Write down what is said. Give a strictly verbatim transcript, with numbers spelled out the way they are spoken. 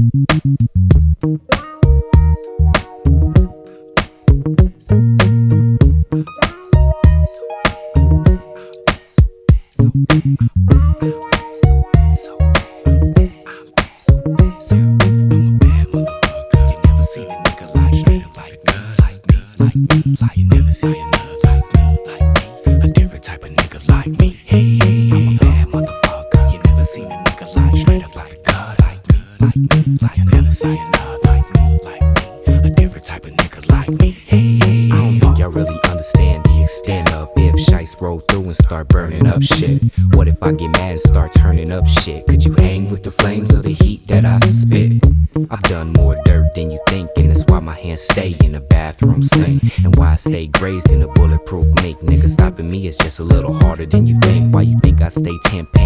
Roll through and start burning up shit. What if I get mad and start turning up shit? Could you hang with the flames of the heat that I spit? I've done more dirt than you think, and that's why my hands stay in the bathroom sink, and why I stay grazed in a bulletproof mink. Nigga, stopping me is just a little harder than you think. Why you think I stay ten